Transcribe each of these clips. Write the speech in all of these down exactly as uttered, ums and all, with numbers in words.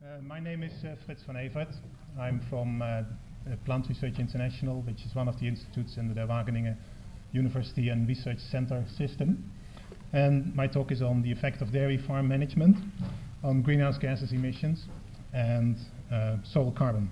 Uh, my name is uh, Frits van Evert. I'm from uh, Plant Research International, which is one of the institutes in the Wageningen University and Research Center system. And my talk is on the effect of dairy farm management on greenhouse gases emissions and uh, soil carbon.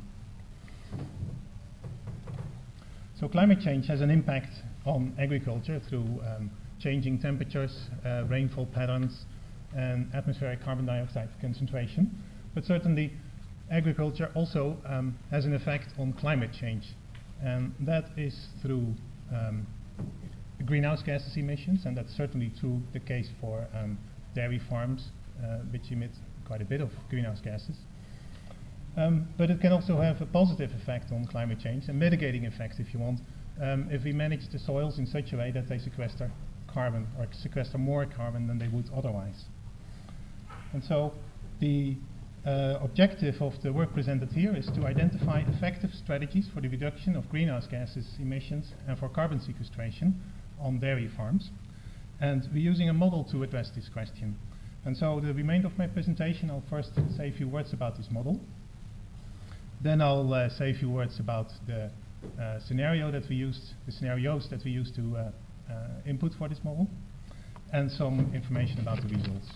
So climate change has an impact on agriculture through um, changing temperatures, uh, rainfall patterns, and atmospheric carbon dioxide concentration. But certainly agriculture also um, has an effect on climate change, and that is through um, greenhouse gases emissions, and that's certainly true the case for um, dairy farms, uh, which emit quite a bit of greenhouse gases. Um, but it can also have a positive effect on climate change, a mitigating effect if you want, um, if we manage the soils in such a way that they sequester carbon, or sequester more carbon than they would otherwise. And so the uh, objective of the work presented here is to identify effective strategies for the reduction of greenhouse gases emissions and for carbon sequestration on dairy farms. And we're using a model to address this question. And so the remainder of my presentation, I'll first say a few words about this model. Then I'll uh, say a few words about the uh, scenario that we used, the scenarios that we used to uh, uh, input for this model, and some information about the results.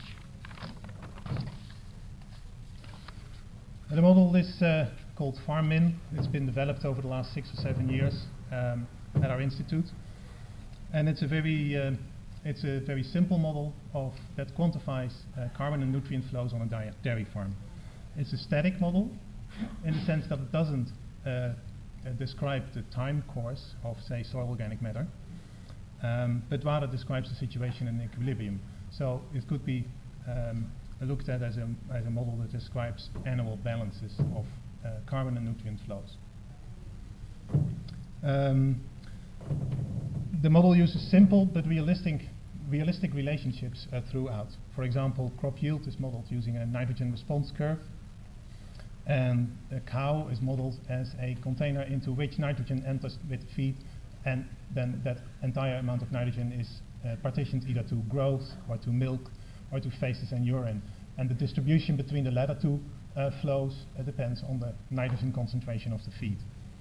The model is uh, called FarmMin. It's been developed over the last six or seven years um, at our institute, and it's a very uh, it's a very simple model of that quantifies uh, carbon and nutrient flows on a dairy farm. It's a static model in the sense that it doesn't uh, uh, describe the time course of, say, soil organic matter, um, but rather describes the situation in equilibrium. So it could be um, looked at as a, as a model that describes annual balances of uh, carbon and nutrient flows. Um, the model uses simple but realistic, realistic relationships uh, throughout. For example, crop yield is modeled using a nitrogen response curve, and a cow is modeled as a container into which nitrogen enters with feed, and then that entire amount of nitrogen is uh, partitioned either to growth or to milk or to faeces and urine. And the distribution between the latter two uh, flows uh, depends on the nitrogen concentration of the feed.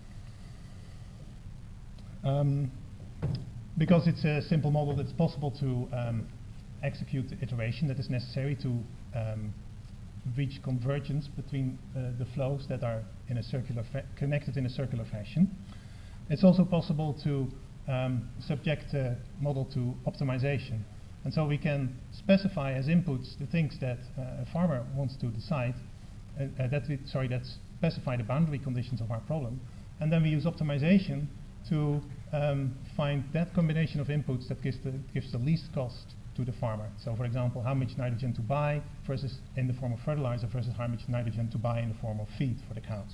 Um, because it's a simple model, it's possible to um, execute the iteration that is necessary to um, reach convergence between uh, the flows that are in a circular fa connected in a circular fashion. It's also possible to um, subject the model to optimization. And so we can specify as inputs the things that uh, a farmer wants to decide, uh, uh, that we, sorry, that specify the boundary conditions of our problem. And then we use optimization to um, find that combination of inputs that gives the, gives the least cost to the farmer. So for example, how much nitrogen to buy versus in the form of fertilizer versus how much nitrogen to buy in the form of feed for the cows.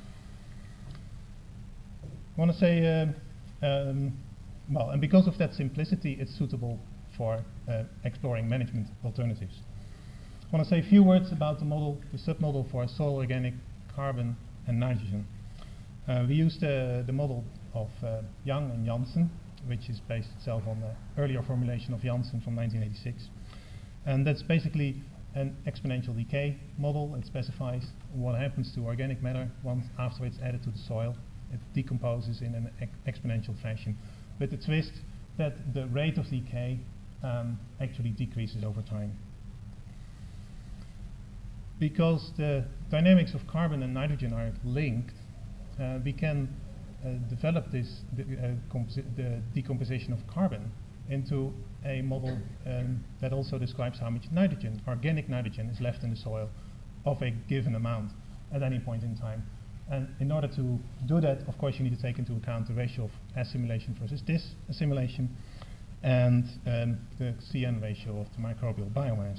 I want to say, uh, um, well, and because of that simplicity, it's suitable for uh, exploring management alternatives. I want to say a few words about the model, the submodel for soil organic carbon and nitrogen. Uh, we used uh, the model of uh, Young and Janssen, which is based itself on the earlier formulation of Janssen from nineteen eighty-six. And that's basically an exponential decay model. It specifies what happens to organic matter once after it's added to the soil. It decomposes in an ex exponential fashion, with the twist that the rate of decay um, actually decreases over time. Because the dynamics of carbon and nitrogen are linked, uh, we can Uh, develop this the, uh, the decomposition of carbon into a model um, that also describes how much nitrogen, organic nitrogen, is left in the soil of a given amount at any point in time. And in order to do that, of course, you need to take into account the ratio of assimilation versus disassimilation and um, the C N ratio of the microbial biomass.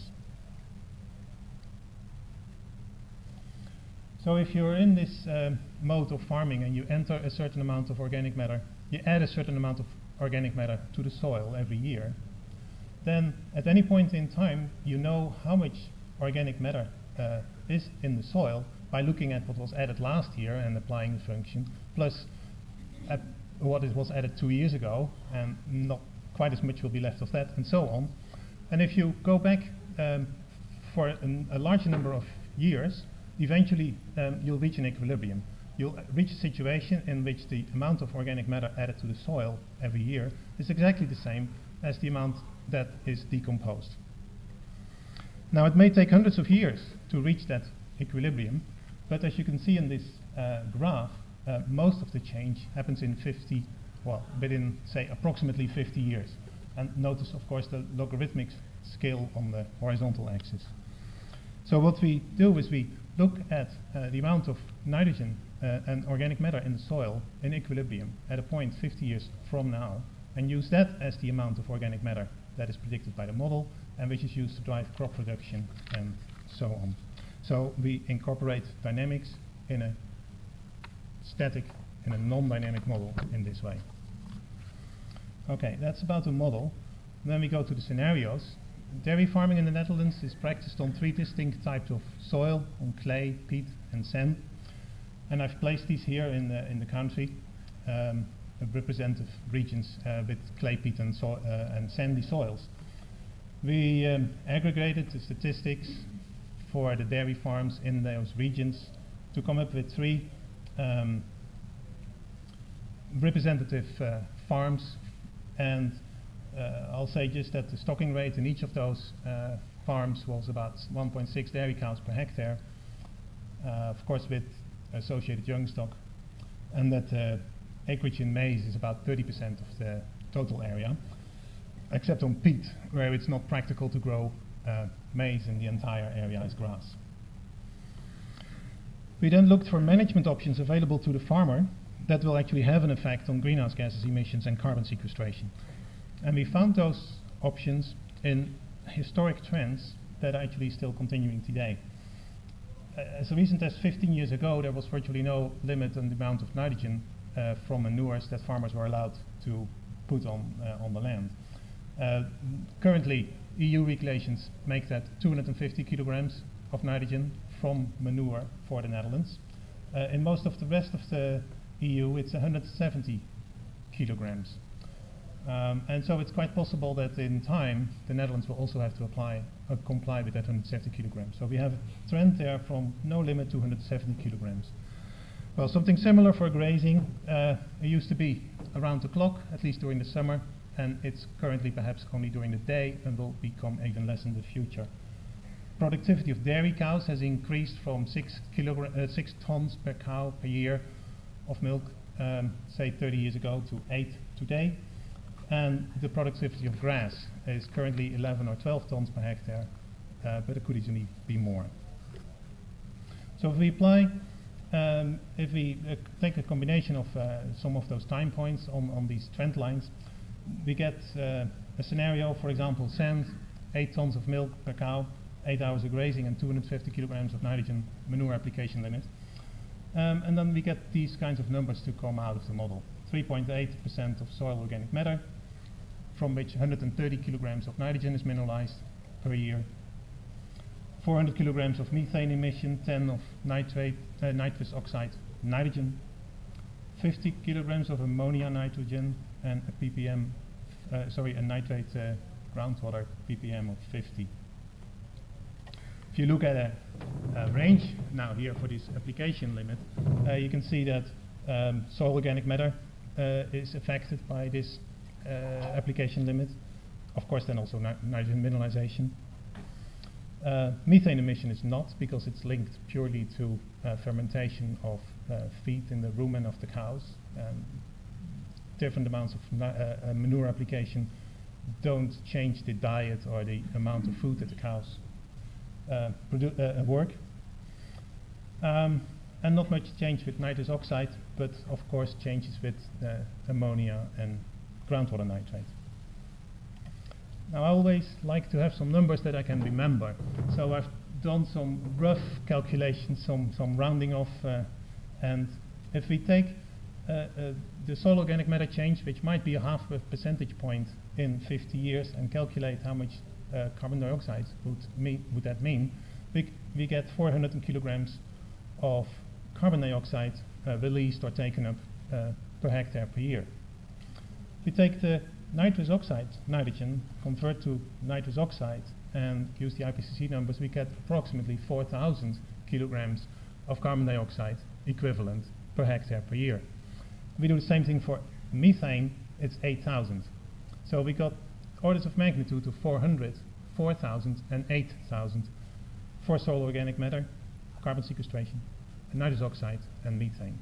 So if you're in this um, mode of farming and you enter a certain amount of organic matter, you add a certain amount of organic matter to the soil every year, then at any point in time you know how much organic matter uh, is in the soil by looking at what was added last year and applying the function, plus at what it was added two years ago, and not quite as much will be left of that, and so on. And if you go back um, for an, a large number of years, eventually um, you'll reach an equilibrium. You'll reach a situation in which the amount of organic matter added to the soil every year is exactly the same as the amount that is decomposed. Now, it may take hundreds of years to reach that equilibrium, but as you can see in this uh, graph, uh, most of the change happens in fifty, well, within, say, approximately fifty years. And notice, of course, the logarithmic scale on the horizontal axis. So what we do is we look at uh, the amount of nitrogen uh, and organic matter in the soil in equilibrium at a point fifty years from now, and use that as the amount of organic matter that is predicted by the model, and which is used to drive crop production and so on. So we incorporate dynamics in a static, in a non-dynamic model in this way. Okay, that's about the model. Then we go to the scenarios. Dairy farming in the Netherlands is practiced on three distinct types of soil, on clay, peat and sand. And I've placed these here in the, in the country, um, representative regions uh, with clay, peat and, so, uh, and sandy soils. We um, aggregated the statistics for the dairy farms in those regions to come up with three um, representative uh, farms, and uh, I'll say just that the stocking rate in each of those uh, farms was about one point six dairy cows per hectare, uh, of course with associated young stock, and that uh, acreage in maize is about thirty percent of the total area, except on peat, where it's not practical to grow uh, maize and the entire area is grass. We then looked for management options available to the farmer that will actually have an effect on greenhouse gases emissions and carbon sequestration. And we found those options in historic trends that are actually still continuing today. Uh, as recent as fifteen years ago, there was virtually no limit on the amount of nitrogen uh, from manures that farmers were allowed to put on, uh, on the land. Uh, currently, E U regulations make that two hundred fifty kilograms of nitrogen from manure for the Netherlands. Uh, in most of the rest of the E U, it's one hundred seventy kilograms. Um, and so it's quite possible that in time, the Netherlands will also have to apply, uh, comply with that one hundred seventy kilograms. So we have a trend there from no limit to one hundred seventy kilograms. Well, something similar for grazing. Uh, it used to be around the clock, at least during the summer, and it's currently perhaps only during the day and will become even less in the future. Productivity of dairy cows has increased from six, uh, six tons per cow per year of milk, um, say thirty years ago, to eight today. And the productivity of grass is currently eleven or twelve tons per hectare, uh, but it could easily be more. So if we apply, um, if we uh, take a combination of uh, some of those time points on, on these trend lines, we get uh, a scenario, for example, sand, eight tons of milk per cow, eight hours of grazing, and two hundred fifty kilograms of nitrogen manure application limit. Um, and then we get these kinds of numbers to come out of the model. three point eight percent of soil organic matter, from which one hundred thirty kilograms of nitrogen is mineralized per year. four hundred kilograms of methane emission, ten of nitrate, uh, nitrous oxide nitrogen, fifty kilograms of ammonia nitrogen, and a ppm, uh, sorry, a nitrate uh, groundwater ppm of fifty. If you look at a, a range now here for this application limit, uh, you can see that um, soil organic matter uh, is affected by this uh, application limit. Of course, then also ni nitrogen mineralization. Uh, methane emission is not, because it's linked purely to uh, fermentation of uh, feed in the rumen of the cows. Um, different amounts of uh, uh, manure application don't change the diet or the amount of food that the cows uh, uh, work. Um, and not much change with nitrous oxide, but of course changes with uh, ammonia and groundwater nitrate. Now, I always like to have some numbers that I can remember. So I've done some rough calculations, some, some rounding off, uh, and if we take uh, uh, the soil organic matter change, which might be a half a percentage point in fifty years, and calculate how much uh, carbon dioxide would, me would that mean, we, we get four hundred kilograms of carbon dioxide uh, released or taken up uh, per hectare per year. If we take the nitrous oxide nitrogen, convert to nitrous oxide, and use the I P C C numbers, we get approximately four thousand kilograms of carbon dioxide equivalent per hectare per year. If we do the same thing for methane, it's eight thousand. So we got orders of magnitude of four hundred, four thousand, and eight thousand for soil organic matter, carbon sequestration, and nitrous oxide, and methane.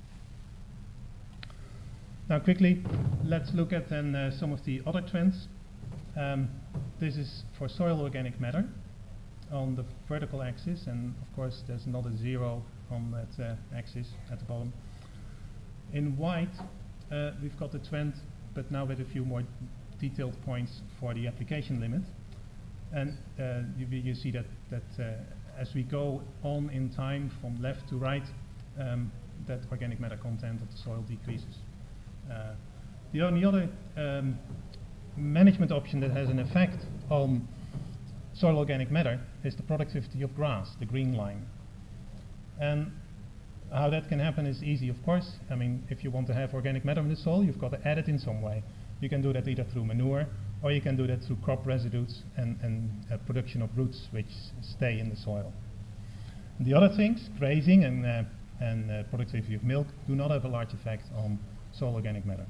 Now quickly, let's look at then uh, some of the other trends. Um, this is for soil organic matter on the vertical axis, and of course there's not a zero on that uh, axis at the bottom. In white, uh, we've got the trend, but now with a few more detailed points for the application limit. And uh, you, you see that, that uh, as we go on in time from left to right, um, that organic matter content of the soil decreases. Uh, the only other um, management option that has an effect on soil organic matter is the productivity of grass, the green line. And how that can happen is easy, of course. I mean, if you want to have organic matter in the soil, you've got to add it in some way. You can do that either through manure, or you can do that through crop residues and, and uh, production of roots which stay in the soil. And the other things, grazing and, uh, and uh, productivity of milk, do not have a large effect on soil organic matter.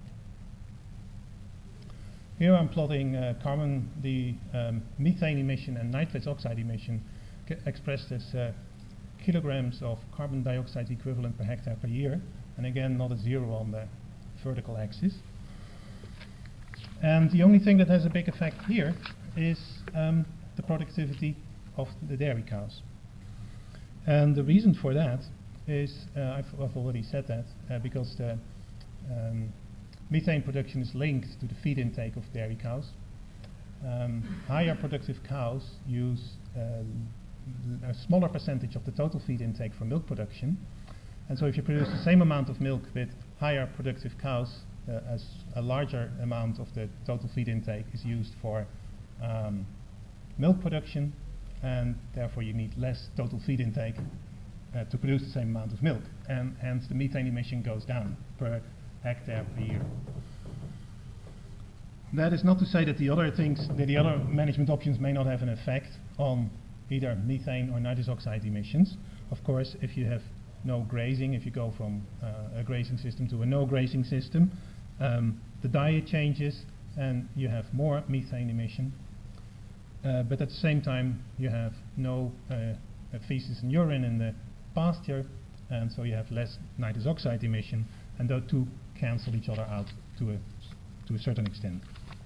Here I'm plotting uh, carbon, the um, methane emission and nitrous oxide emission expressed as uh, kilograms of carbon dioxide equivalent per hectare per year, and again not a zero on the vertical axis. And the only thing that has a big effect here is um, the productivity of the dairy cows. And the reason for that is, uh, I've, I've already said that, uh, because the um, methane production is linked to the feed intake of dairy cows. Um, higher productive cows use uh, a smaller percentage of the total feed intake for milk production. And so if you produce the same amount of milk with higher productive cows, uh, as a larger amount of the total feed intake is used for um, milk production, and therefore you need less total feed intake uh, to produce the same amount of milk, and hence the methane emission goes down per hectare per year. That is not to say that the other things, that the other management options may not have an effect on either methane or nitrous oxide emissions. Of course, if you have no grazing, if you go from uh, a grazing system to a no grazing system, um, the diet changes and you have more methane emission. Uh, but at the same time, you have no uh, feces and urine in the pasture, and so you have less nitrous oxide emission, and those two cancel each other out to a, to a certain extent.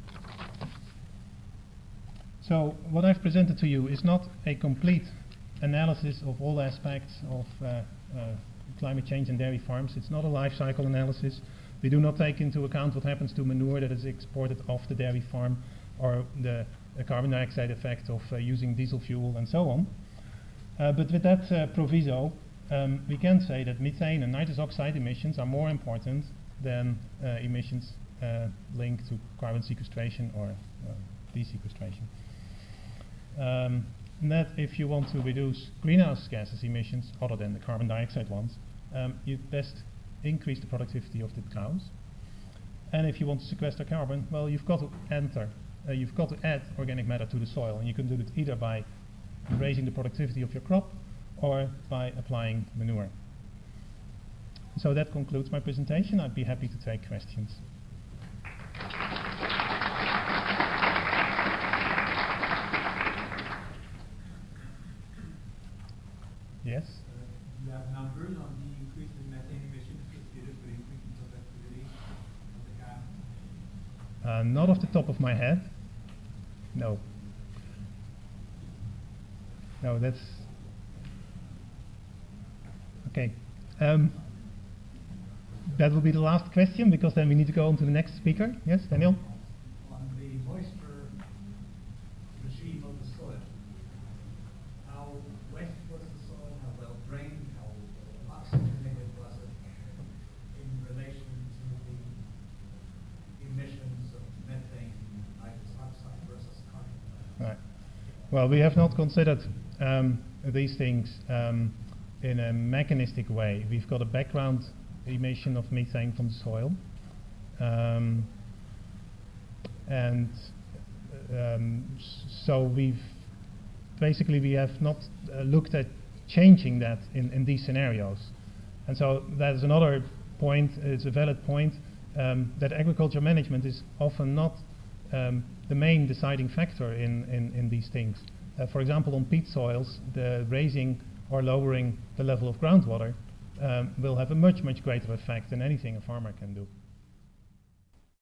So what I've presented to you is not a complete analysis of all aspects of uh, uh, climate change in dairy farms. It's not a life cycle analysis. We do not take into account what happens to manure that is exported off the dairy farm, or the, the carbon dioxide effect of uh, using diesel fuel and so on. Uh, but with that uh, proviso, um, we can say that methane and nitrous oxide emissions are more important than uh, emissions uh, linked to carbon sequestration or uh, desequestration. Um, and that if you want to reduce greenhouse gases emissions, other than the carbon dioxide ones, um, you best increase the productivity of the cows. And if you want to sequester carbon, well, you've got to enter, uh, you've got to add organic matter to the soil, and you can do it either by raising the productivity of your crop or by applying manure. So that concludes my presentation. I'd be happy to take questions. Yes? Uh, you have numbers on the increase in methane emissions associated with increasing productivity of the cow? Uh, not off the top of my head. No. No, that's... Okay. Um, that will be the last question, because then we need to go on to the next speaker. Yes, Daniel? On the moisture regime of the soil, how wet was the soil, how well drained, how oxygenated was it in relation to the emissions of methane, nitrous oxide versus carbon? Right. Well, we have not considered um, these things um, in a mechanistic way. We've got a background emission of methane from the soil, um, and um, so we've basically we have not uh, looked at changing that in, in these scenarios. And so that is another point, it's a valid point, um, that agriculture management is often not um, the main deciding factor in, in, in these things. Uh, for example, on peat soils, the raising or lowering the level of groundwater um, will have a much, much greater effect than anything a farmer can do.